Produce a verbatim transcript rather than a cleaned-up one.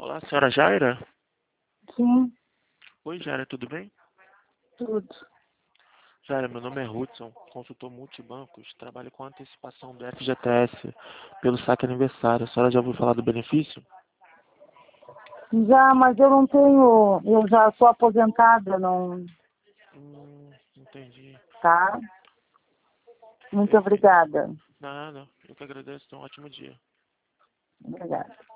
Olá, senhora Jaira? Sim, Oi, Jaira, tudo bem? tudo. Jaira, meu nome é Hudson, consultor multibancos, trabalho com antecipação do F G T S pelo saque aniversário. A senhora já ouviu falar do benefício? Já, mas eu não tenho, eu já sou aposentada, não, Hum, entendi. tá? Muito Perfeito. obrigada. Nada, eu que agradeço, tenha um ótimo dia. Obrigada.